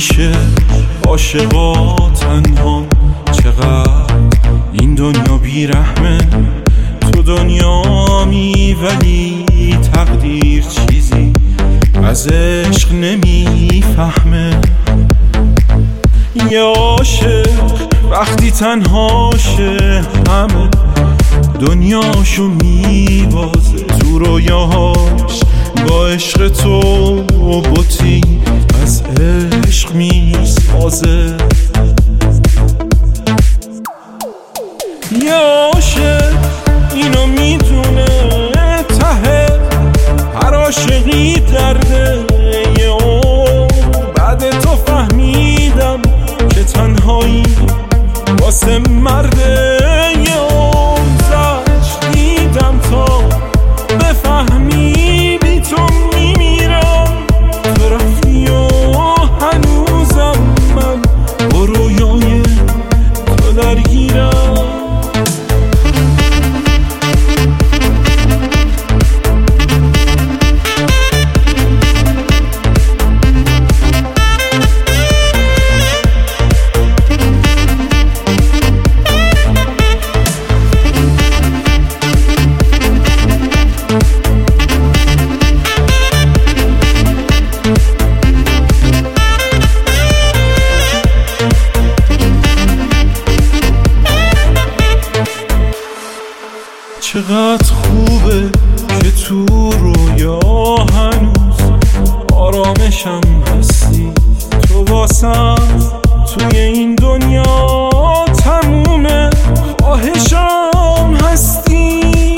همیشه عاشقا تنها، چقدر این دنیا بیرحمه. تو دنیامی ولی تقدیر چیزی از عشق نمیفهمه. یه عاشق وقتی تنهاشه همه دنیاشو میبازه، تو رویاهاش با عشق تو بطی از عشق میسازه. یه عاشق اینو میدونه ته هر عاشقی درده. یه بعد تو فهمیدم که تنهایی واسه مرده. یه زج دیدم تا بفهمی بی تو میمیرم. تو رفتی و هنوزم من با رویای تو درگیرم. چقدر خوبه که تو رویا هنوز آرامشم هستی. تو واسم توی این دنیا تمومه، خواهشم هستی.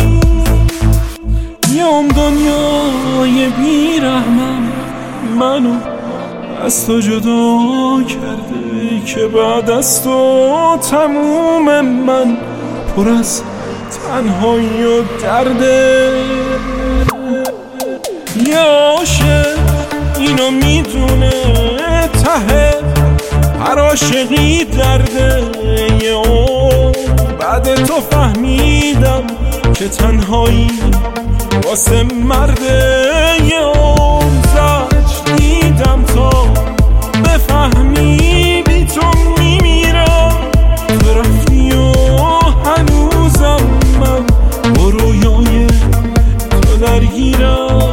یه دنیای بیرحمم منو از تو جدا کرده، که بعد از تو تموم من پر از تنهایی و درده. یه عاشق اینو میدونه ته هر عاشقی درده. یه بعد تو فهمیدم که تنهایی واسه مرده. یه زج دیدم تا بفهمی بی تو میمیرم. تو رفتی و هنوزم من با رویای تو درگیرم.